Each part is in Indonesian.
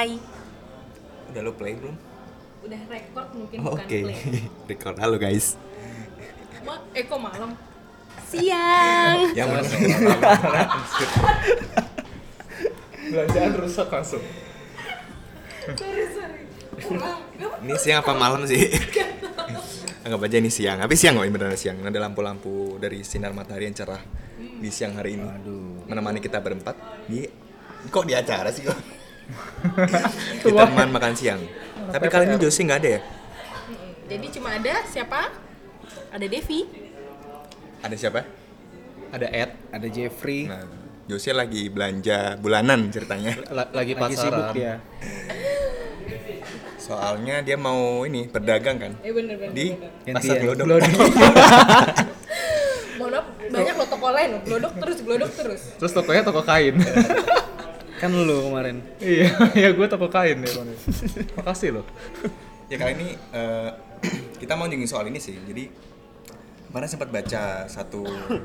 Hai. Udah lo play belum? Udah record mungkin Oh, bukan oke. play. Record. Halo guys. Kok malam? Siang. Yang mana? Belanjaan rusak langsung. Sorry. Ini siang apa malam sih? Anggap aja ini siang. Tapi siang kok, beneran siang. Ada lampu-lampu dari sinar matahari yang cerah di siang hari ini. Menemani kita berempat di kok di acara sih kok? Di teman makan siang. Tapi kali ini Josie nggak ada ya? Jadi cuma ada siapa? Ada Devi. Ada siapa? Ada Ed, Ada Jeffrey, Nah, Josie lagi belanja bulanan ceritanya. lagi lagi sibuk pasaran. dia. Soalnya dia mau ini berdagang kan Bener. di Gantian. pasar Glodok. Mohon maaf, banyak loh toko lain. Glodok terus. Terus tokonya toko kain. Kan lu kemarin. Iya, gue toko kain ya. Makasih loh. Ya kali ini kita mau nyinggung soal ini sih. Jadi kemarin sempat baca satu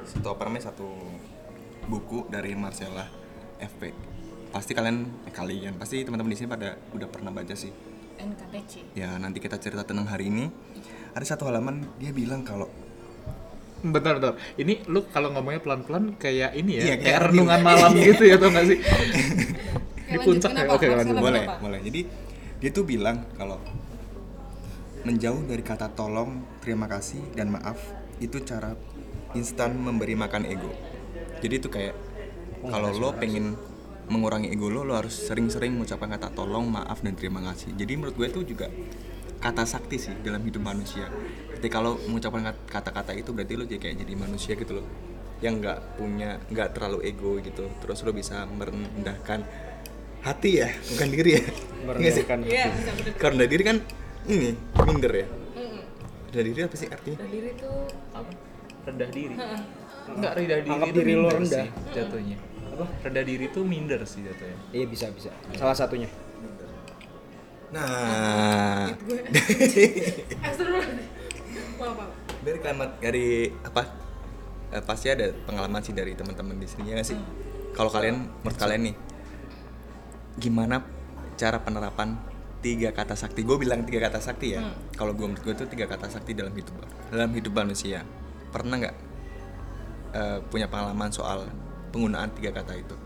buku dari Marcella FP. Pasti kalian pasti teman-teman di sini pada udah pernah baca sih. NKTC. Ya nanti kita cerita tentang hari ini. Ada satu halaman dia bilang kalau Bentar. Ini lu kalau ngomongnya pelan-pelan kayak ini ya, Iya, kayak kayak renungan radio. malam gitu ya, tau gak sih? Di Lanjut, puncak ya. kenapa? Oke, lanjut. Marcella. boleh. Jadi dia tuh bilang kalau menjauh dari kata tolong, terima kasih dan maaf itu cara instan memberi makan ego. Jadi itu kayak kalau lo pengen mengurangi ego lo harus sering-sering mengucapkan kata tolong, maaf dan terima kasih. Jadi menurut gue itu juga kata sakti sih dalam hidup manusia. Ketika lo mengucapkan kata-kata itu berarti lo kayak jadi manusia gitu loh, yang nggak terlalu ego gitu. Terus lo bisa merendahkan hati ya, bukan diri ya. Nggak sih? Merendahkan. Iya, bisa bener. Kalau rendah diri kan ini minder ya. Rendah diri apa sih artinya? Nah, diri tuh Apa? Rendah diri. Enggak, rendah diri Anggap itu diri lo minder rendah. sih jatuhnya. Apa? Rendah diri itu minder sih jatuhnya. Iya bisa. Salah satunya. Nah, Astagfirullah. Maaf. dari kalimat dari apa? Pasti ada pengalaman sih dari teman-teman di sini ya nggak sih? Kalau menurut kalian nih, gimana cara penerapan 3 kata sakti? Gue bilang 3 kata sakti ya. Kalau menurut gue itu 3 kata sakti dalam hidup manusia. Pernah nggak punya pengalaman soal penggunaan 3 kata itu?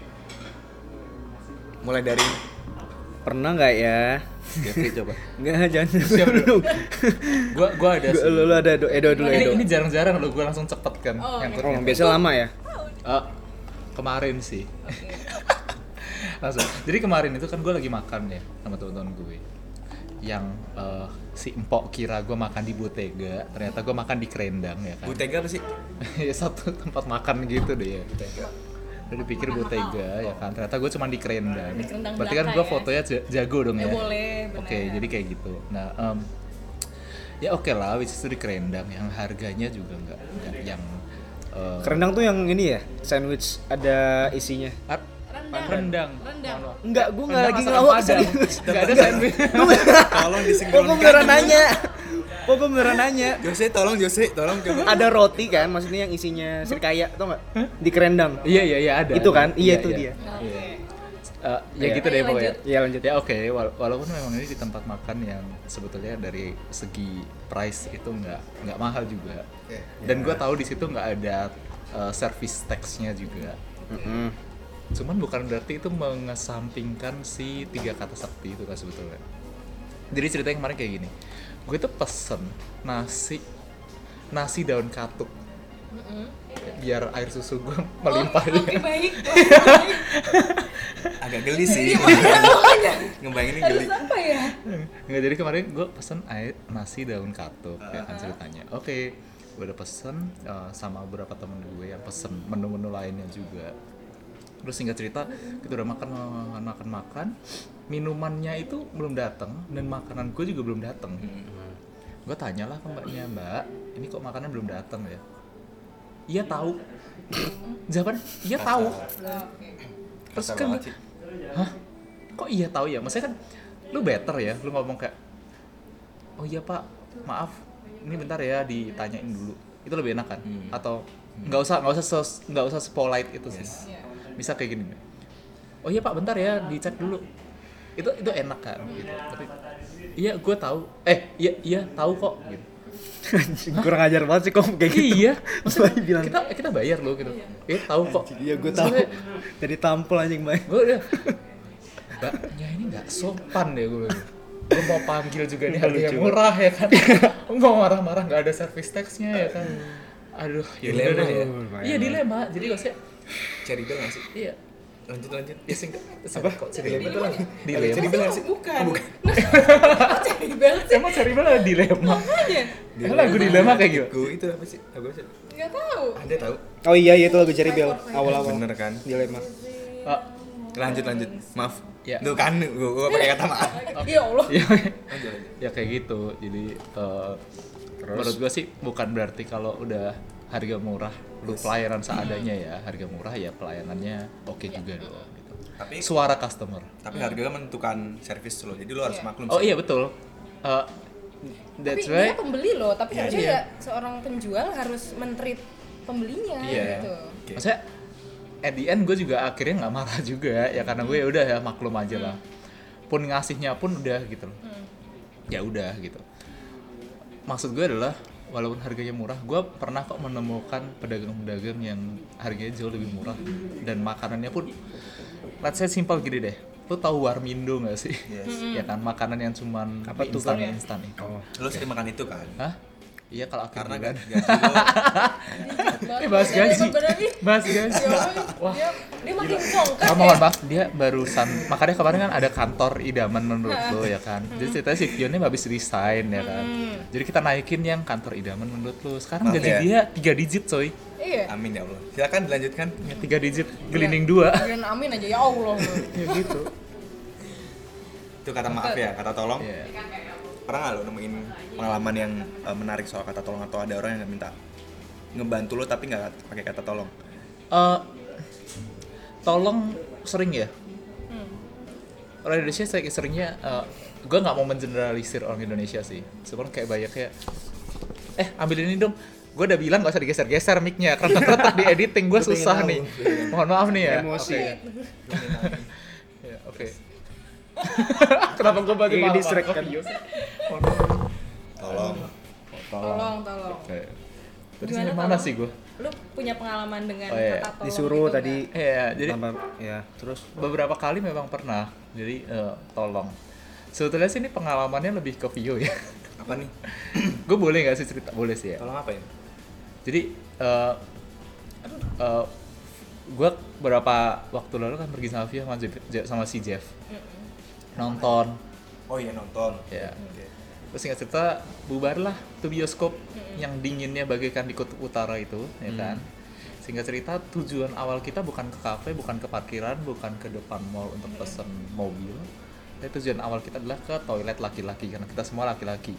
Mulai dari Pernah nggak ya? Jeffrey coba. Nggak, jangan dulu. Gua ada sih. Lu ada Edo dulu Edo. Ini jarang-jarang lo gue langsung cepet kan. Oh, yang oke. Oh, biasa lama ya? Kemarin sih. Langsung. Jadi kemarin itu kan gue lagi makan ya sama teman-teman gue. Yang si empok kira gue makan di Bottega, ternyata gue makan di Kerendang ya kan. Bottega apa sih? Ya satu tempat makan gitu deh ya. Udah dipikir Bottega ya kan, ternyata gue cuma di Kerendang. Di Kerendang Berarti kan belakang gue ya? fotonya jago dong Ya ya. boleh, benar. Oke, jadi kayak gitu. Nah, ya oke lah, which is itu di Kerendang yang harganya juga nggak yang Kerendang tuh yang ini ya, sandwich ada isinya. rendang. Rendang. Enggak, gua nggak lagi Rendang ngelawak asam serius. Padang. Nggak ada sandwich. Tolong Oh, disinkronkan. gua beneran nanya. Oh, gua beneran nanya. Jose, tolong coba. Ada roti kan, maksudnya yang isinya sirkaya, tau nggak? Di Kerendang. Iya ada. Itu kan? Iya, itu iya. dia. Oke. Ya Iya. gitu deh Ayo, pokoknya. lanjut. Iya, lanjut. Ya oke, walaupun memang ini di tempat makan yang sebetulnya dari segi price itu nggak mahal juga. Dan gue tahu di situ nggak ada service tax-nya juga. Cuman bukan berarti itu mengesampingkan si 3 kata sakti itu kan sebetulnya. Jadi ceritanya kemarin kayak gini. Gue tuh pesen nasi daun katuk. Biar air susu gue melimpah. Oke, baik. Agak geli sih. Ngebayanginnya geli. Harus apa ya? Nggak, jadi kemarin gue pesen nasi daun katuk ya kan ceritanya. Oke, gue udah pesen sama beberapa temen gue yang pesen menu-menu lainnya juga. Terus singkat cerita kita udah makan, minumannya itu belum datang dan makanan gue juga belum datang. Gue tanyalah ke mbaknya, Mbak, ini kok makanan belum datang ya? Iya tahu. Jawaban, iya tahu. Terus Kasar kan, banget sih. hah? Kok iya tahu ya? Maksudnya kan lu better ya, lu ngomong kayak, oh iya Pak, maaf, ini bentar ya ditanyain dulu. Itu lebih enak kan? Atau nggak usah sepolite itu sih. Iya. Bisa kayak gini. Oh iya Pak, bentar ya dicek dulu. itu enak kan gitu. Tapi iya gue tahu, iya tahu kok gitu. Anjing, kurang ajar banget sih kok kayak gitu. Iya, Maksudnya bilang kita bayar loh gitu. Tahu kok. iya gue tahu. Jadi tampol anjing Bay. Gue udah, mbaknya ini nggak sopan deh gue. Gue mau panggil juga nih harga yang murah ya kan. Mau marah-marah nggak ada service tax-nya ya kan. Aduh, ya udah Dilema deh. ya? Iya dilema. Jadi maksudnya, Cherry Bell nggak sih? iya. Lanjut. Ya sih apa? Kok Dilema tuh lah. Dilema. Cherry Bell nggak sih? Bukan. Bukan. Cari bel sih. Emang cari mana dilema? Makanya. Emang lagu dilema kayak gitu? Lagu itu apa sih? Lagu apa sih? Nggak tahu. Ada tahu? Oh iya itu lagu Cherry Bell awal-awal. Bener kan? Dilema. Ah, Lanjut. Maaf. Ya. Tuh kan, gue pakai kata maaf. Ya Allah. ya, Lanjut. ya kayak gitu. Jadi menurut gua sih bukan berarti kalau udah harga murah lu pelayanan seadanya ya, harga murah ya pelayanannya oke juga dong gitu. Tapi Suara customer. harga kan menentukan servis lo. Jadi lo harus maklum. Oh sih. iya betul. That's Tapi right. dia pembeli loh, tapi Iya, harusnya iya. ya seorang penjual harus men-treat pembelinya Iya. gitu. Oke. Maksudnya at the end gue juga akhirnya nggak marah juga ya karena gue ya udah ya maklum aja lah. Pun ngasihnya pun udah gitu loh. Ya udah gitu. Maksud gue adalah walaupun harganya murah, gue pernah kok menemukan pedagang-pedagang yang harganya jauh lebih murah dan makanannya pun, let's say simple gini deh. Lo tahu Warmindo nggak sih? Yes. Ya kan makanan yang cuman Apa tuh, instan itu. Oh. Lo sering makan itu kan? Hah? Iya kalau akhir Karena bulan. gaji lo Bahas gaji. Berarti Bahas gaji. Wah, dia makin congkak. Ah, mohon maaf, dia barusan, makanya kemarin kan ada kantor idaman menurut lo ya kan. Jadi ceritanya si Fion ini habis resign ya kan. Jadi kita naikin yang kantor idaman menurut lo. Sekarang Maaf gaji ya. dia 3 digit coy. Iya. amin ya Allah. Silakan dilanjutkan. Ya, 3 digit, gelinding 2. Kalian amin aja ya Allah. Ya gitu. Itu kata maaf ya, kata tolong. Iya. Pernah nggak lo nemuin pengalaman yang menarik soal kata tolong atau ada orang yang minta ngebantu lo tapi nggak pakai kata tolong? Tolong sering ya. Orang Indonesia seringnya, gue nggak mau mengeneralisir orang Indonesia sih. Sebenarnya kayak banyak kayak, ambil ini dong. Gue udah bilang gak usah digeser-geser mic-nya karena tetap di editing gue susah nih. Mohon maaf nih ya. Emosi. Oke. Ya, oke. Kenapa gue bagi Ini malam distract kan. Tolong. Tolong. Oke. Tadi Gimana sampai mana tolong? sih gue? Lu punya pengalaman dengan Oh, iya. kata tolong Disuruh itu tadi. nggak? Iya, jadi Tambah, ya terus beberapa kali memang pernah. Jadi tolong. Sebetulnya sih ini pengalamannya lebih ke Vio ya. Apa nih? Gue boleh nggak sih cerita? Boleh sih ya. Tolong apa ya? Jadi gue beberapa waktu lalu kan pergi sama Vio sama si Jeff nonton Oh iya nonton. ya. Oke. Terus singkat cerita bubarlah tuh bioskop yang dinginnya bagaikan di kutub utara itu ya kan. Singkat cerita tujuan awal kita bukan ke kafe, bukan ke parkiran, bukan ke depan mall untuk pesen mobil. Tapi tujuan awal kita adalah ke toilet laki-laki karena kita semua laki-laki.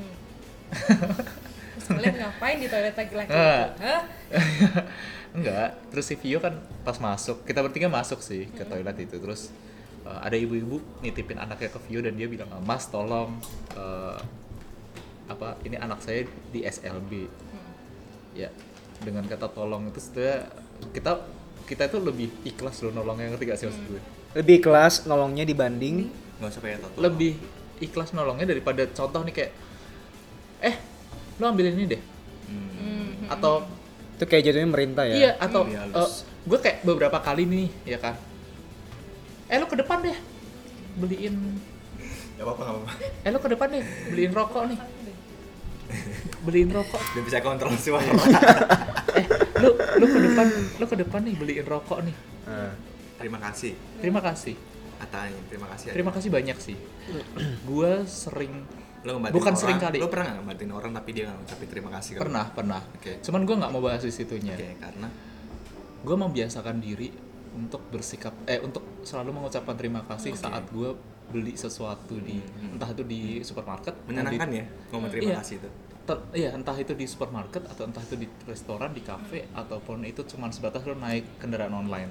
Terus kalian ngapain di toilet laki-laki? Ah. itu? Hah? Enggak, terus si Vio kan pas masuk, kita bertiga masuk sih ke toilet itu. Terus ada ibu-ibu nitipin anaknya ke Vio dan dia bilang, "Mas tolong ini anak saya di SLB." Ya, dengan kata tolong itu sudah kita itu lebih ikhlas loh nolongnya, ngerti gak sih maksud gue? lebih kelas nolongnya dibanding Nggak usah pakai tato. Lebih ikhlas nolongnya daripada contoh nih kayak lo ambil ini deh. Atau itu kayak jatuhnya merintah ya. iya, atau Lebih halus. gue kayak beberapa kali nih, ya kan. Lo ke depan deh, beliin. Gak apa-apa. Lo ke depan deh, beliin rokok nih. Beliin rokok. Udah bisa kontrol suara. Lo ke depan nih, beliin rokok nih. Terima kasih. Terima kasih. Katanya terima kasih. Terima kasih banyak sih. Gue sering, Lo ngebantuin bukan orang, sering kali. Lo pernah nggak ngebantuin orang tapi dia nggak ngucapin terima kasih? ke lo? pernah. Oke. Cuman gue nggak mau bahas di situnya. Oke, karena Gue membiasakan diri untuk bersikap, untuk selalu mengucapkan terima kasih saat gue beli sesuatu di, entah itu di supermarket, menyenangkan ya ngomong terima Iya. kasih itu. Iya, entah itu di supermarket atau entah itu di restoran, di kafe, ataupun itu cuma sebatas lo naik kendaraan online.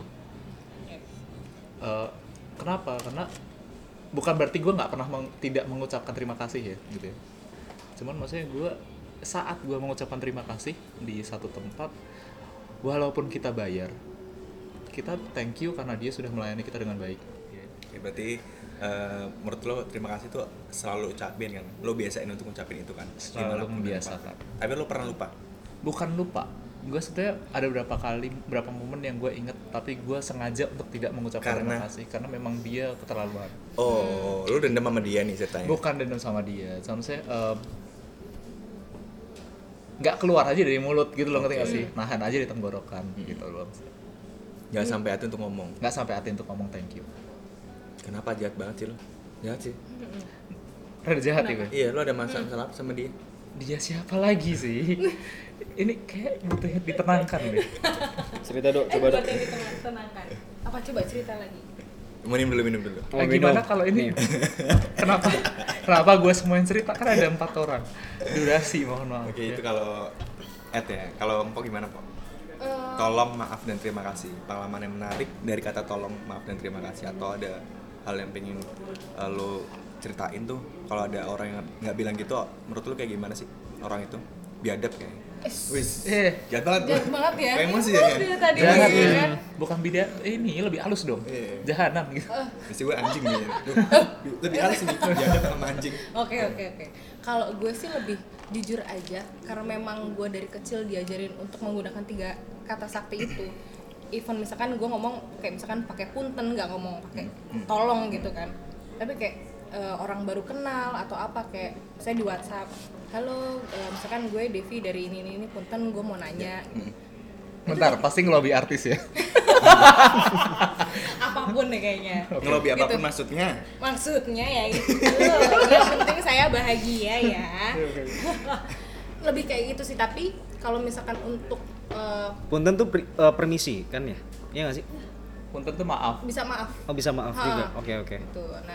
Kenapa? Karena bukan berarti gue nggak pernah tidak mengucapkan terima kasih ya, gitu ya. Cuman maksudnya saat gue mengucapkan terima kasih di satu tempat, walaupun kita bayar, kita thank you karena dia sudah melayani kita dengan baik. Oke, berarti menurut lo terima kasih tuh selalu ucapin kan? Lo biasain untuk ngucapin itu kan? Selalu Dimanapun membiasakan. tempat. Tapi lo pernah lupa? Bukan lupa, gue sebenarnya ada beberapa momen yang gue inget tapi gue sengaja untuk tidak mengucapkan terima kasih karena memang dia keterlaluan. Oh, lo dendam sama dia nih ceritanya? Bukan dendam sama dia, sama saya nggak keluar aja dari mulut gitu loh, ngerti nggak sih? Nahan aja di tenggorokan gitu loh. Jangan sampai hati untuk ngomong. Nggak sampai hati untuk ngomong thank you. Kenapa jahat banget sih lo? Jahat sih. Rada jahat ya gue. Iya, lo ada masalah sama dia? Dia siapa lagi sih? Ini kayak butuh ditenangkan deh. Cerita Dok, coba Dok. Buat yang ditenangkan. Apa coba cerita lagi? Minum dulu. Oh, Gimana minum. kalau ini? Kenapa gue semuanya cerita? Kan ada 4 orang. Durasi, mohon maaf. Oke, ya. itu kalau Ed ya. Kalau Empok gimana, Pok? Tolong, maaf, dan terima kasih. Pengalaman yang menarik dari kata tolong, maaf, dan terima kasih. Atau ada hal yang pengen lo ceritain tuh, kalau ada orang yang nggak bilang gitu, menurut lo kayak gimana sih orang itu? Biadab kayaknya. Wis, jahat banget. Jahat banget ya. Kayak emosi ya, kan? Dia tadi Jahat lagi, ya. kan? Bukan beda, ini lebih halus dong. Iya. Jahanam gitu. Pasti gue anjing nih. Lebih halus nih, biadab sama anjing. Oke. Kalau gue sih lebih jujur aja, karena memang gue dari kecil diajarin untuk menggunakan 3 kata sakti itu. Even misalkan gue ngomong kayak misalkan pakai punten, nggak ngomong pakai tolong gitu kan. Tapi kayak orang baru kenal atau apa, kayak saya di WhatsApp, halo, misalkan gue Devi dari ini punten, gue mau nanya. Bentar, pasti ngelobi artis ya. Apapun deh kayaknya. Ngelobi apapun Gitu. Maksudnya ya itu. Yang penting saya bahagia ya. Lebih kayak gitu sih, tapi kalau misalkan untuk Punten tuh permisi kan ya? Iya nggak sih? Punten tuh maaf. bisa maaf Oh bisa maaf Ha. juga. Oke. gitu. Nah,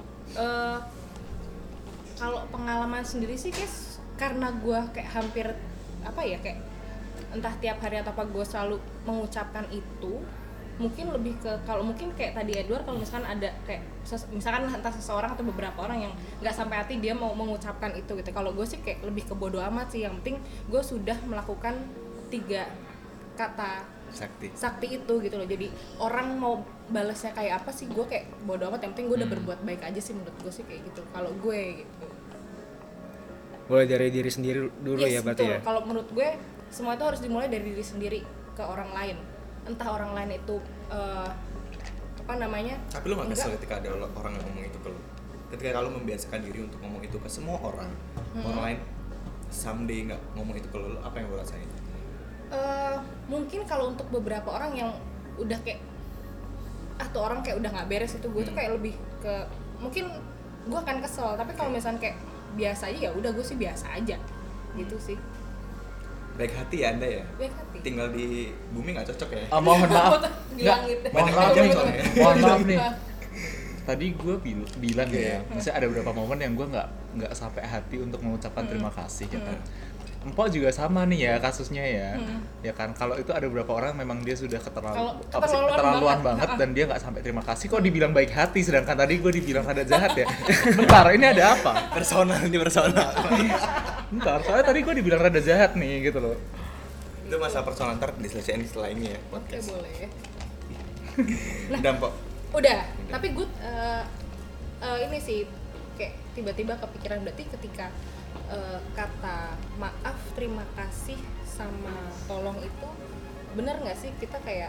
kalau pengalaman sendiri sih guys, karena gue kayak hampir apa ya, kayak entah tiap hari atau apa gue selalu mengucapkan itu, mungkin lebih ke, kalau mungkin kayak tadi Edward, kalau misalkan ada kayak misalkan entah seseorang atau beberapa orang yang nggak sampai hati dia mau mengucapkan itu gitu. Kalau gue sih kayak lebih ke bodo amat sih, yang penting gue sudah melakukan 3 kata sakti itu gitu loh. Jadi orang mau balasnya kayak apa sih, gue kayak bodo amat, yang penting gue udah berbuat baik aja sih, menurut gue sih kayak gitu kalau gue gitu. Boleh dari diri sendiri dulu ya berarti betul. ya. Kalau menurut gue semua itu harus dimulai dari diri sendiri ke orang lain, entah orang lain itu apa namanya. Tapi lo gak kesel ketika ada orang yang ngomong itu ke lo? Ketika kalau membiasakan diri untuk ngomong itu ke semua orang, orang lain someday gak ngomong itu ke lo, apa yang lo rasain? Mungkin kalau untuk beberapa orang yang udah kayak tuh orang kayak udah nggak beres itu, gue tuh kayak lebih ke, mungkin gue akan kesel. Tapi kalau misalnya kayak biasa aja, ya udah gue sih biasa aja gitu sih. Baik hati ya Anda ya? Baik hati. Tinggal di bumi gak cocok ya? Mohon maaf. Di Nggak, langit. mohon Banyak maaf aja nih. soalnya. Mohon maaf nih. Tadi gue bilang Iya. ya, misalnya ada beberapa momen yang gue nggak sampai hati untuk mengucapkan terima kasih ya kan. Empok juga sama nih ya kasusnya ya, ya kan. Kalau itu ada beberapa orang memang dia sudah keterlaluan banget dan dia nggak sampai terima kasih. Kok dibilang baik hati, sedangkan tadi gue dibilang rada jahat ya. Bentar, ini ada apa? Personal. Bentar, soalnya tadi gue dibilang rada jahat nih gitu loh. Itu masalah personal, ntar diselesaikan setelah ini ya Oke, podcast. boleh. Udah Mpok? Udah. Tapi gue ini sih kayak tiba-tiba kepikiran, berarti ketika kata maaf, terima kasih, sama tolong itu benar nggak sih kita kayak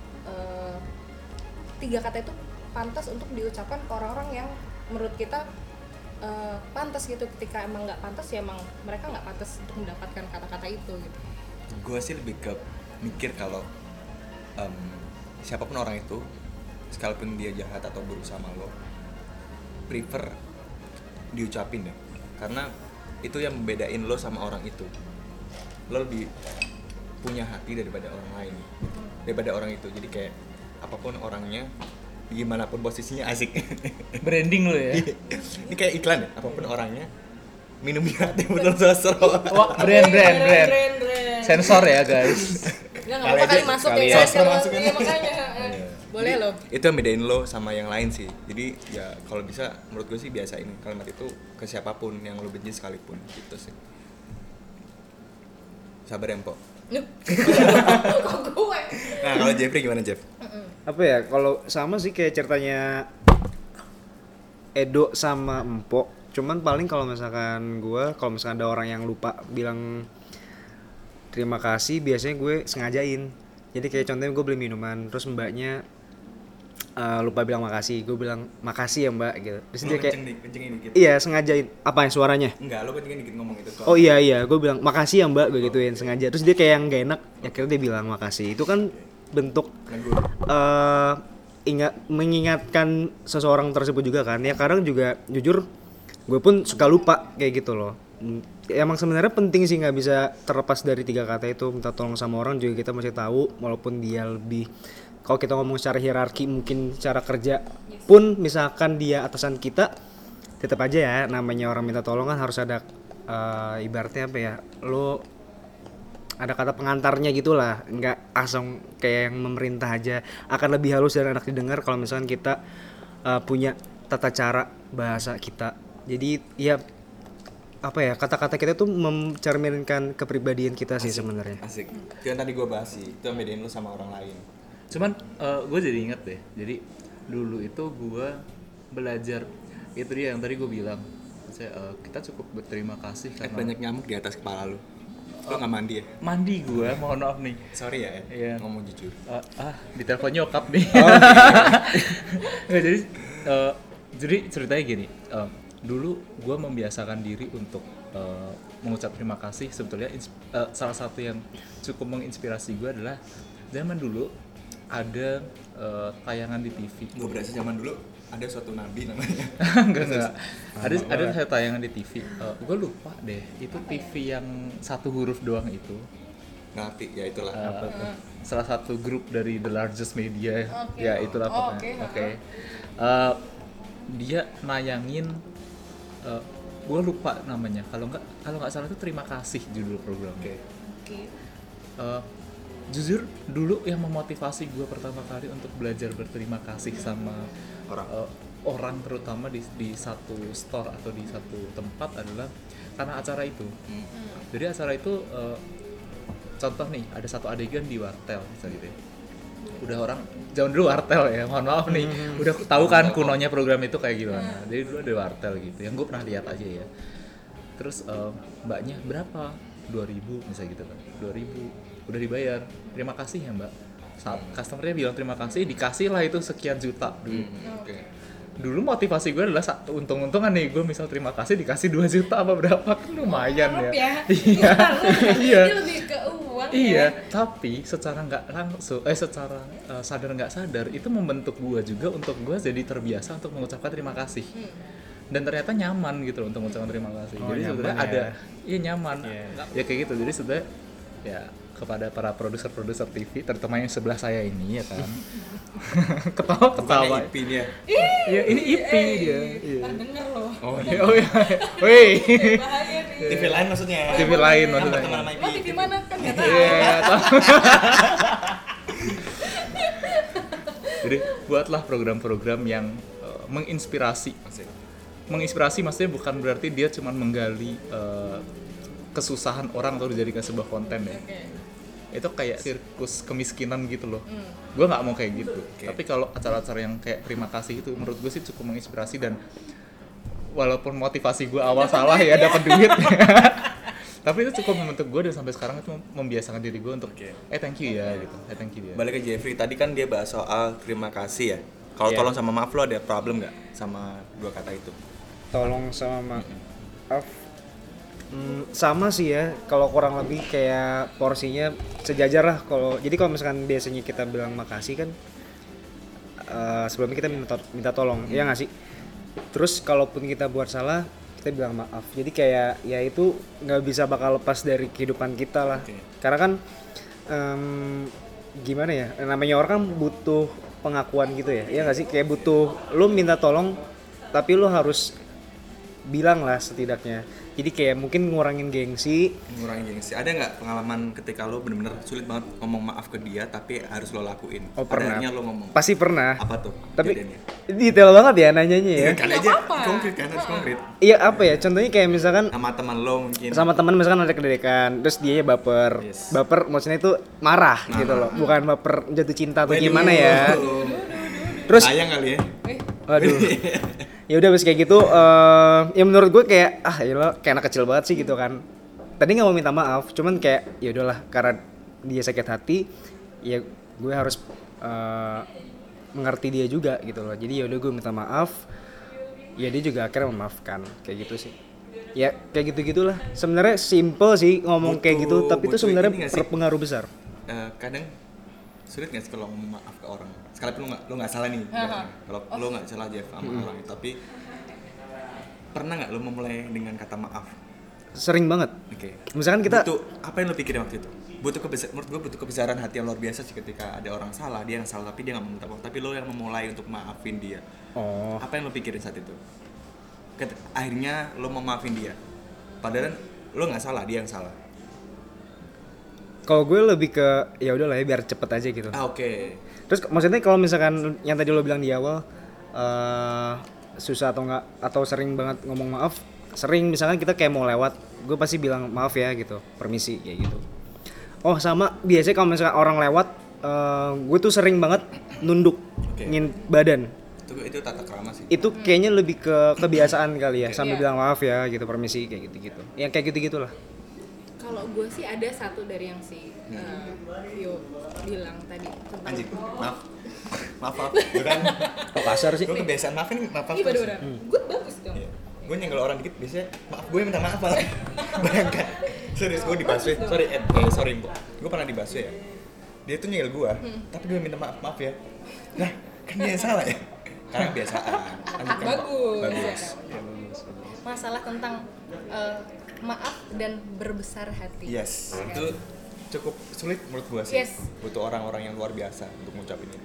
3 kata itu pantas untuk diucapkan ke orang-orang yang menurut kita pantas gitu. Ketika emang nggak pantas ya emang mereka nggak pantas untuk mendapatkan kata-kata itu gitu. Gue sih lebih ke mikir kalau siapapun orang itu, sekalipun dia jahat atau buruk sama lo, prefer diucapin ya, karena itu yang membedain lo sama orang itu. Lo lebih punya hati daripada orang lain, daripada orang itu. Jadi kayak apapun orangnya, gimana pun posisinya, asik. Branding lo ya. Ini kayak iklan ya, apapun orangnya, minum di hati betul sosro. Wah, brand. Brand. Sensor ya guys. Nggak apa-apa kali masuk kali ya. sosro masuk Iya, makanya. Boleh Jadi, loh. itu yang bedain lo sama yang lain sih. Jadi ya kalau bisa menurut gue sih biasain kalimat itu ke siapapun yang lo benci sekalipun gitu sih. Sabar ya Mpok. Kok gue? Nah kalau Jeffrey gimana Jeff? Apa ya, kalau sama sih kayak ceritanya Edo sama Empok. Cuman paling kalau misalkan ada orang yang lupa bilang terima kasih, biasanya gue sengajain. Jadi kayak contohnya gue beli minuman, terus mbaknya lupa bilang makasih, gue bilang makasih ya mbak gitu. Terus dia kayak kencengin dikit. iya sengajain. Apa ya suaranya? Enggak, lo kencengin dikit ngomong itu. Oh iya, gue bilang makasih ya mbak, gue gituin sengaja. Terus dia kayak yang gak enak, akhirnya dia bilang makasih. Itu kan bentuk Negur. mengingatkan seseorang tersebut juga kan. Ya kadang juga jujur gue pun suka lupa kayak gitu loh. Emang sebenarnya penting sih, nggak bisa terlepas dari 3 kata itu. Minta tolong sama orang juga kita masih tahu, walaupun dia lebih, kalau kita ngomong secara hierarki mungkin cara kerja pun misalkan dia atasan kita, tetap aja ya namanya orang minta tolong kan harus ada ibaratnya apa ya, lo ada kata pengantarnya gitulah, nggak langsung kayak yang memerintah aja. Akan lebih halus dan enak didengar kalau misalkan kita punya tata cara bahasa kita. Jadi ya apa ya, kata-kata kita tuh mencerminkan kepribadian kita sih sebenarnya. Asik. Itu yang tadi gue bahas sih, itu yang bedain lu sama orang lain. Cuman gue jadi inget deh, jadi dulu itu gue belajar, itu dia yang tadi gue bilang, kita cukup berterima kasih karena Banyak nyamuk di atas kepala lu. Lu nggak mandi ya? mandi gue, mohon maaf nih. Sorry ya, Iya. ngomong jujur. Di telepon nyokap nih. Nggak, jadi ceritanya gini, dulu gue membiasakan diri untuk mengucap terima kasih. Sebetulnya salah satu yang cukup menginspirasi gue adalah zaman dulu ada tayangan di TV. Gue berasa zaman dulu ada suatu nabi namanya. enggak. Ada saya tayangan di TV. Gue lupa deh, itu TV yang 1 huruf doang itu. Ngerti, ya itulah. Salah satu grup dari the largest media. Oke. Ya itulah Oh, pokoknya. oke. Dia nayangin, gue lupa namanya. Kalau nggak salah itu terima kasih judul program. Oke. Jujur dulu yang memotivasi gue pertama kali untuk belajar berterima kasih sama orang terutama di satu store atau di satu tempat adalah karena acara itu. Jadi acara itu contoh nih, ada satu adegan di wartel misalnya gitu ya. Udah orang zaman dulu wartel ya, mohon maaf nih, udah tahu kan kunonya program itu kayak gimana. Jadi dulu ada wartel gitu yang gue pernah lihat aja ya. Terus mbaknya berapa? 2.000 misalnya gitu kan, 2.000 udah dibayar, terima kasih ya mbak. Saat customernya bilang terima kasih, dikasih lah itu sekian juta dulu. Dulu motivasi gue adalah untung-untungan nih, gue misal terima kasih dikasih 2 juta apa berapa, kan lumayan ya. Iya. Iya. Ini lebih ke uang. Iya, Ya. tapi secara nggak langsung, secara sadar nggak sadar itu membentuk gue juga untuk gue jadi terbiasa untuk mengucapkan terima kasih. Dan ternyata nyaman gitu loh untuk mengucapkan terima kasih. Jadi sebenarnya ada, iya nyaman. Ya kayak gitu. Jadi sebenarnya ya kepada para produser TV, terutama yang sebelah saya ini ya kan. Ketawa. IP dia. Iya, ini IP dia. Iya. Denger loh. Oh iya. Woi. Bahaya nih. TV lain maksudnya. TV lain Yang maksudnya. berteman sama IP. Lo TV mana kan nggak tahu. Iya, tahu. Jadi buatlah program-program yang menginspirasi. Asik. Menginspirasi maksudnya bukan berarti dia cuma menggali kesusahan orang atau dijadikan sebuah konten ya. Itu kayak sirkus kemiskinan gitu loh. Gue nggak mau kayak gitu. Tapi kalau acara-acara yang kayak terima kasih itu menurut gue sih cukup menginspirasi, dan walaupun motivasi gue awal salah ya dapat duit. Tapi itu cukup membentuk gue, dan sampai sekarang itu membiasakan diri gue untuk thank you ya gitu. Thank you ya. Balik ke Jeffrey, tadi kan dia bahas soal terima kasih ya. Kalau tolong sama maaf, lo ada problem nggak sama 2 kata itu? Tolong sama maaf, sama sih ya, kalau kurang lebih kayak porsinya sejajar lah. Jadi kalau misalkan biasanya kita bilang makasih kan sebelumnya kita minta tolong, ya nggak sih? Terus kalaupun kita buat salah kita bilang maaf. Jadi kayak ya itu nggak bisa bakal lepas dari kehidupan kita lah. Karena kan gimana ya, namanya orang kan butuh pengakuan gitu ya, ya nggak sih? Kayak butuh, lu minta tolong tapi lu harus bilang lah setidaknya. Jadi kayak mungkin ngurangin gengsi. Ada nggak pengalaman ketika lo bener-bener sulit banget ngomong maaf ke dia tapi harus lo lakuin? Oh pernah. Adanya lo ngomong. Pasti pernah. Apa tuh? Tapi kejadiannya? detail banget ya nanyanya ya. Kali aja konkret kan, harus konkret. Iya apa ya? Contohnya kayak misalkan Sama teman lo mungkin. sama teman misalkan ada kedekan, terus dia baper. Yes. Baper maksudnya itu marah gitu loh. Bukan baper jatuh cinta atau Waduh. gimana ya. Terus Sayang kali ya. waduh. Ya udah habis kayak gitu ya menurut gue kayak ya kayak anak kecil banget sih gitu kan. Tadi nggak mau minta maaf, cuman kayak ya udahlah karena dia sakit hati, ya gue harus mengerti dia juga gitu loh. Jadi ya udah gue minta maaf, ya dia juga akhirnya memaafkan kayak gitu sih. Ya kayak gitu-gitulah. Sebenarnya simple sih ngomong kayak gitu, tapi itu butuh sebenarnya ini nggak sih? berpengaruh besar. Kadang sulit nggak sih kalau ngomong maaf ke orang, sekalipun lo nggak salah nih, kalau lo nggak salah Jeff sama orang itu, tapi pernah nggak lo memulai dengan kata maaf? Sering banget. Oke. Misalkan kita Butuh apa yang lo pikirin waktu itu? Menurut gue butuh kebesaran hati yang luar biasa sih ketika ada orang salah, dia yang salah tapi dia nggak mau minta maaf, tapi lo yang memulai untuk maafin dia. Apa yang lo pikirin saat itu? Akhirnya lo mau maafin dia, padahal lo nggak salah, dia yang salah. kalau gue lebih ke ya udahlah ya biar cepet aja gitu. Oke. Terus maksudnya kalau misalkan yang tadi lo bilang di awal susah atau enggak atau sering banget ngomong maaf, sering misalkan kita kayak mau lewat, gue pasti bilang maaf ya gitu, permisi kayak gitu. Oh sama biasanya kalau misalkan orang lewat, gue tuh sering banget nunduk, ngin badan. Itu tata krama sih. Itu kayaknya lebih ke kebiasaan kali ya, sambil Iya. bilang maaf ya gitu, permisi kayak gitu-gitu. Yang kayak gitu-gitulah. Kalau gue sih ada satu dari yang si Vio bilang tadi tentang Anjing, maaf, gue kan, Oh, kasar sih. gue kebiasaan maafin, maaf Iya terus. bener-bener, good bagus dong. Iya. Gue nyenggol orang dikit biasanya maaf, gue minta maaf malah. Bayangkan, serius gue di busway, sorry Mbok, gue pernah di busway ya, dia tuh nyenggol gue, tapi gue minta maaf ya, nah kan dia yang salah ya, karena kebiasaan. Anjing kan, Bagus. Ya, Masalah tentang maaf dan berbesar hati. yes, itu cukup sulit menurut gue sih. Yes. Butuh orang-orang yang luar biasa untuk ngucapin itu.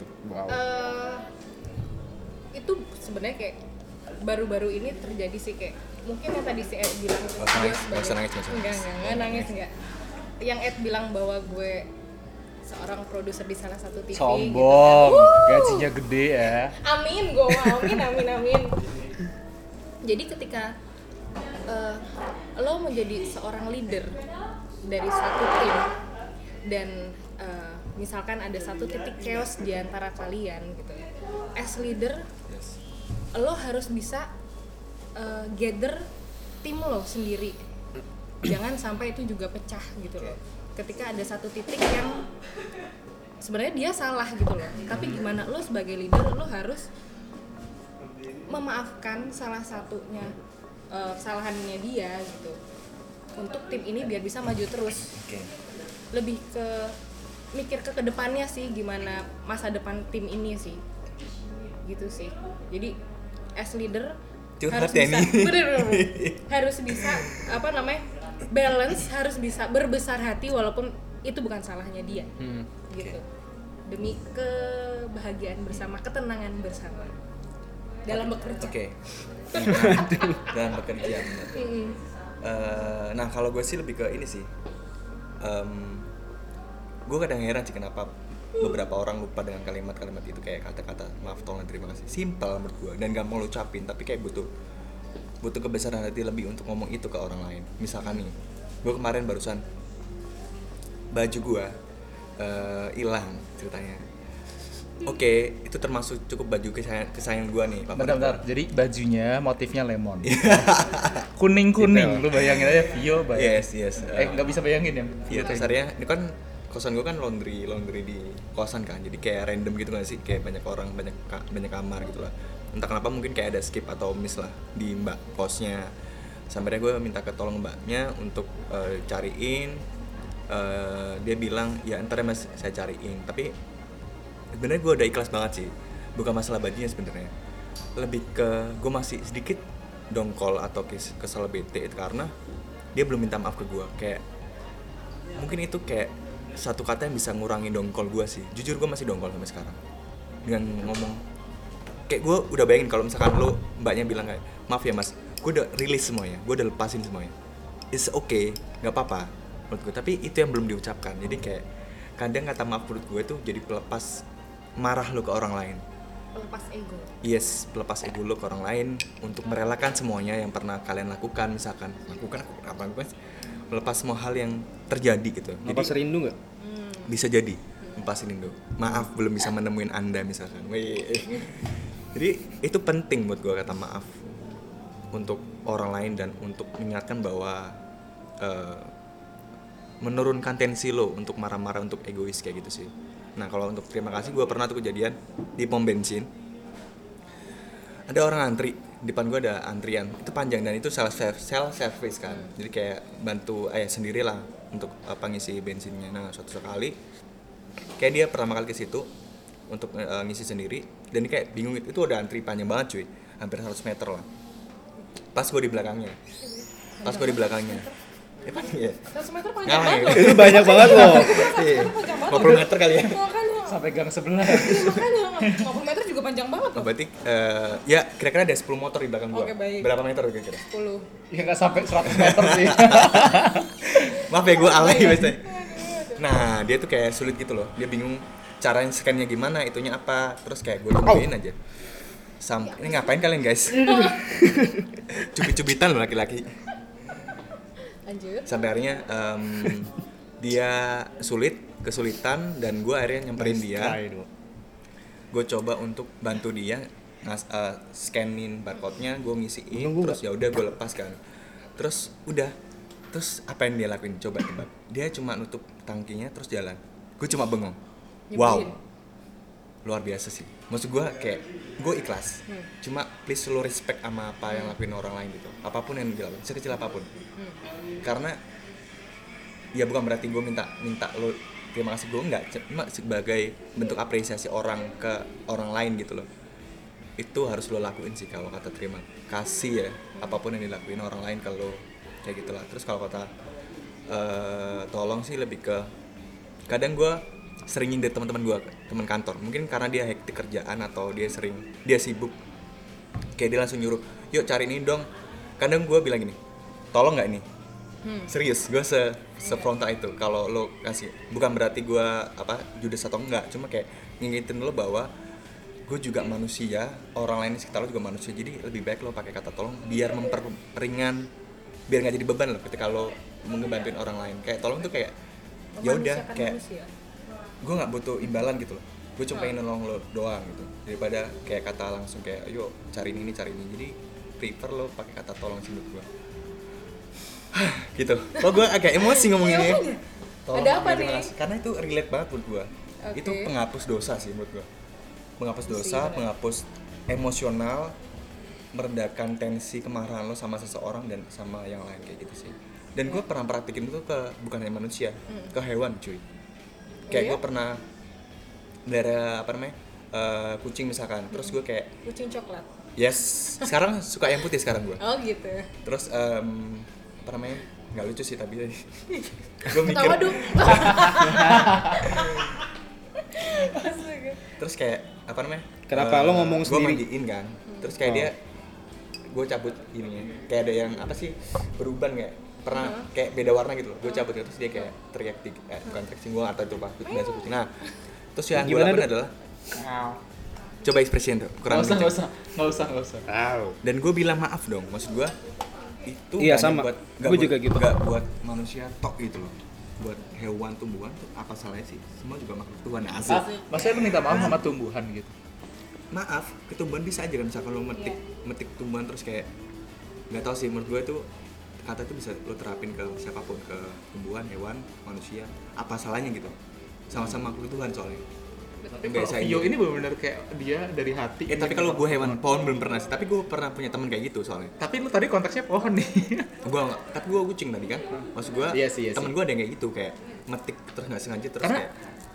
Itu sebenarnya kayak baru-baru ini terjadi sih, kayak mungkin yang tadi si Ed bilang Nggak usah nangis. enggak nangis enggak, yang Ed bilang bahwa gue seorang produser di salah satu TV Sombong, gitu kan. gajinya gede ya. Amin, gue amin. Jadi ketika lo menjadi seorang leader dari satu tim dan misalkan ada satu titik chaos di antara kalian gitu, as leader Yes. lo harus bisa gather tim lo sendiri, jangan sampai itu juga pecah gitu loh. Ketika ada satu titik yang sebenarnya dia salah gitu loh, tapi gimana lo sebagai leader lo harus memaafkan salah satunya kesalahannya dia gitu, untuk tim ini biar bisa maju terus. Oke. Lebih ke mikir ke kedepannya sih, gimana masa depan tim ini sih, gitu sih. Jadi as leader Curhat harus ya bisa nih. bener, harus bisa balance, harus bisa berbesar hati walaupun itu bukan salahnya dia, gitu. Demi kebahagiaan bersama, ketenangan bersama dalam bekerja. Oke. Dalam bekerja. Benar. Nah kalau gue sih lebih ke ini sih. Gue kadang heran sih kenapa beberapa orang lupa dengan kalimat-kalimat itu, kayak kata-kata maaf, tolong, terima kasih. Simple menurut gue dan gampang lo ucapin, tapi kayak butuh kebesaran hati lebih untuk ngomong itu ke orang lain. Misalkan nih, gue kemarin barusan baju gue hilang ceritanya. Oke, itu termasuk cukup baju kesayangan gue nih. Bentar. Jadi bajunya motifnya lemon. Kuning-kuning, lu bayangin aja Vio bayangin. Yes. Nggak bisa bayangin ya? Iya, dasarnya ini kan kosan gue kan laundry di kosan kan, jadi kayak random gitu kan sih, kayak banyak orang, banyak kamar gitu lah. Entah kenapa mungkin kayak ada skip atau miss lah di mbak kosnya. Sampai gue minta tolong mbaknya untuk cariin. Dia bilang ya ntar ya mas saya cariin, tapi sebenarnya gue udah ikhlas banget sih, bukan masalah bajunya sebenarnya, lebih ke gue masih sedikit dongkol atau kesel bete itu karena dia belum minta maaf ke gue. Kayak mungkin itu kayak satu kata yang bisa ngurangin dongkol gue sih. Jujur gue masih dongkol sampai sekarang dengan ngomong. Kayak gue udah bayangin kalau misalkan lo mbaknya bilang kayak maaf ya mas, gue udah release semuanya, gue udah lepasin semuanya, it's okay, nggak apa-apa menurut gue, tapi itu yang belum diucapkan. Jadi kayak kadang kata maaf menurut gue tuh jadi pelepas marah lo ke orang lain. Pelepas ego. Yes, pelepas ego lo ke orang lain untuk merelakan semuanya yang pernah kalian lakukan, misalkan lakukan melepas semua hal yang terjadi gitu. Lepas rindu nggak? Bisa jadi lepas rindu. Maaf belum bisa menemuin Anda misalkan. Wih. Jadi itu penting buat gue kata maaf untuk orang lain dan untuk mengingatkan bahwa menurunkan tensi lo untuk marah-marah, untuk egois kayak gitu sih. Nah kalau untuk terima kasih, gue pernah tuh kejadian di pom bensin. Ada orang antri, di depan gue ada antrian, itu panjang dan itu self service kan. Jadi kayak bantu sendirilah untuk ngisi bensinnya. Nah suatu sekali kayak dia pertama kali ke situ untuk ngisi sendiri dan dia kayak bingung, itu ada antri panjang banget cuy, hampir 100 meter lah. Pas gue di belakangnya. Panjang ya? 100 meter panjang banget loh. Itu banyak banget loh. 50 meter kali ya. Makanya, Sampai gang sebelah. makanya 50 meter juga panjang banget loh. Berarti ya kira-kira ada 10 motor di belakang gua. Oke, baik. Berapa meter kira-kira? 10. Ya nggak sampai 100 meter sih. Maaf ya gua alay biasanya. Nah, dia tuh kayak sulit gitu loh. Dia bingung caranya scan-nya gimana, itunya apa. Terus kayak gua tungguin aja. Ini ngapain kalian, guys? Cubit-cubitan loh laki-laki. Lanjut. Sampai akhirnya dia kesulitan dan gue akhirnya nyamperin dia. Gue coba untuk bantu dia scanin barcode-nya, gue ngisiin, terus ya udah gue lepaskan. Terus apa yang dia lakuin? Coba tebak. Dia cuma nutup tangkinya terus jalan. Gue cuma bengong. Wow, luar biasa sih. Maksud gue kayak gue ikhlas. Cuma please lo respect sama apa yang lakuin orang lain gitu. Apapun yang dilakuin, sekecil apapun. Karena ya bukan berarti gue minta lo terima kasih, gue enggak, cuma sebagai bentuk apresiasi orang ke orang lain gitu loh. Itu harus lo lakuin sih kalau kata terima kasih ya, apapun yang dilakuin orang lain kalau kayak gitulah. Terus kalau kata tolong sih lebih ke kadang gue sering nyindir teman-teman gue, teman kantor, mungkin karena dia hektik kerjaan atau dia sibuk, kayak dia langsung nyuruh, yuk cari ini dong. Kadang gue bilang gini, tolong nggak ini? Serius, gue sefrontal itu. Kalau lo kasih, bukan berarti gue judes atau enggak, cuma kayak ngingetin lo bahwa gue juga manusia, orang lain di sekitar lo juga manusia. Jadi lebih baik lo pakai kata tolong biar memperingan, biar nggak jadi beban lo ketika lo mau ngebantuin orang lain. Kayak tolong tuh kayak ya udah, kayak gue nggak butuh imbalan gitu loh. Gue cuma pengen nolong lo doang gitu, daripada kayak kata langsung kayak yuk cari ini. Jadi prefer lo pakai kata tolong sih menurut gue. Gitu. Kok gue agak emosi ngomonginnya. Ada apa nih? Karena itu relate banget menurut gue. Okay. Itu penghapus dosa sih menurut gue. Menghapus dosa, penghapus emosional, meredakan tensi kemarahan lo sama seseorang dan sama yang lain kayak gitu sih. Dan gue pernah praktikin itu ke bukan hanya manusia, ke hewan cuy. Kayak gue pernah melihara kucing misalkan. Terus gue kayak Kucing coklat. yes, sekarang suka yang putih sekarang gue. Oh gitu. Terus nggak lucu sih tapi gue mikir. Ketawa dong. Terus kayak Kenapa lo ngomong gue sendiri? mandiin kan. Terus kayak dia, gue cabut ininya. Kayak ada yang beruban kayak pernah kayak beda warna gitu loh. Gue cabut terus dia kayak teriak bukan teriak singgung atau itu bahasa kucing. Nah, terus yang gue lakuin adalah coba expression tuh kurang Nggak usah. dan gue bilang maaf dong. Maksud gue itu iya, gak sama. Gue juga gitu. Gak buat manusia tok gitu loh, buat hewan tumbuhan tuh apa salahnya sih, semua juga makhluk Tuhan. Asik. Maksudnya lu minta maaf sama tumbuhan gitu. Maaf ke tumbuhan bisa aja kan, misalkan lo metik tumbuhan terus kayak nggak tahu sih, menurut gue tuh kata itu bisa lo terapin ke siapapun, ke tumbuhan, hewan, manusia, apa salahnya gitu, sama-sama makhluk Tuhan soalnya. Tapi kalau Vio ini benar-benar kayak dia dari hati. Tapi kalau gue hewan, pohon belum pernah sih, tapi gue pernah punya teman kayak gitu soalnya. Tapi lu tadi konteksnya pohon nih. Gue nggak, tapi gue kucing tadi kan, maksud gue Iya temen gue ada yang kayak gitu, kayak metik terus nggak sengaja terus Karena- kayak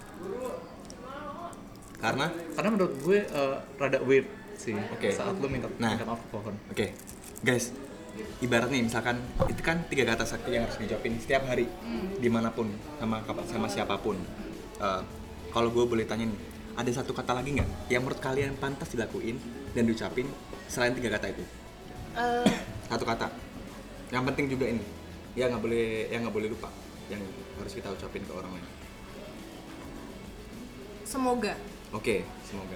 karena menurut gue rada weird sih. Oke. Saat lu minta Nah. maaf ke pohon. Oke, guys, ibarat nih misalkan itu kan 3 kata sakti yang harus dijawabin setiap hari dimanapun sama siapapun. Kalau gue boleh tanya nih, ada satu kata lagi nggak yang menurut kalian pantas dilakuin dan diucapin selain 3 kata itu? Satu kata yang penting juga ini, yang nggak boleh lupa, yang harus kita ucapin ke orang lain. Semoga. Oke, semoga.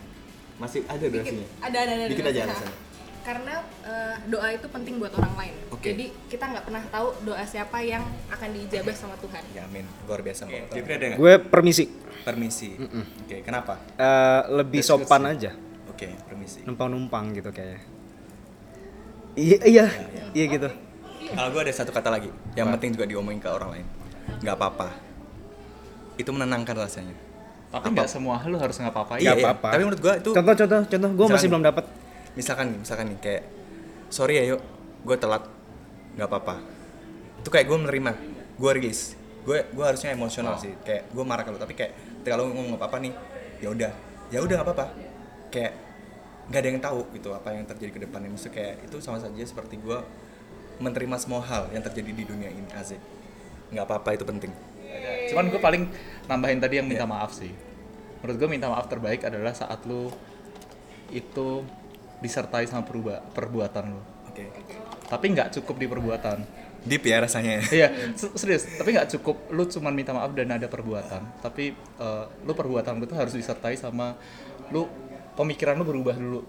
Masih ada durasinya? Ada. Dikit aja durasinya. alasannya. Karena doa itu penting buat orang lain. Oke. Jadi kita nggak pernah tahu doa siapa yang akan diijabah sama Tuhan. Ya amin, luar biasa. Jeffrey ada nggak? Gue permisi. Permisi. Oke, kenapa? Lebih sopan aja. Oke, permisi. Numpang-numpang gitu kayaknya. Iya gitu. Kalau gue ada satu kata lagi, yang penting juga diomongin ke orang lain. Nggak apa-apa. Itu menenangkan rasanya. Tapi nggak semua hal lu harus ngapain. Iya, apa-apa. Tapi menurut gue itu Contoh, gue masih belum dapat. misalkan nih kayak sorry ya yuk, gue telat, nggak apa-apa. Itu kayak gue menerima, gue rilis. Gue harusnya emosional sih, kayak gue marah ke lu, tapi kayak kalau ngomong apa-apa nih, ya udah nggak apa-apa. Kayak nggak ada yang tahu gitu apa yang terjadi ke depannya. Maksudnya kayak itu sama saja seperti gue menerima semua hal yang terjadi di dunia ini. Asik, nggak apa-apa, itu penting. Cuman gue paling nambahin tadi yang minta maaf sih. Menurut gue minta maaf terbaik adalah saat lu itu disertai sama perbuatan lu. Oke. Tapi nggak cukup di perbuatan. Deep ya rasanya. Iya, serius. Tapi nggak cukup lu cuman minta maaf dan ada perbuatan. Tapi lu perbuatan lu tuh harus disertai sama lu pemikiran lu berubah dulu.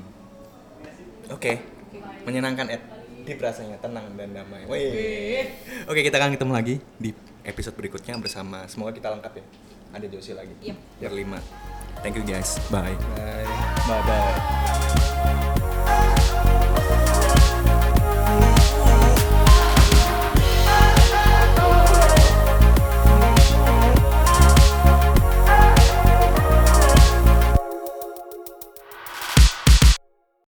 Oke. Menyenangkan, Ed. Deep rasanya, tenang dan damai. Wih. Oke, kita akan ketemu lagi di episode berikutnya bersama, semoga kita lengkap ya. Ada Josie lagi. Yep. Berlima. Thank you guys. Bye. Bye bye.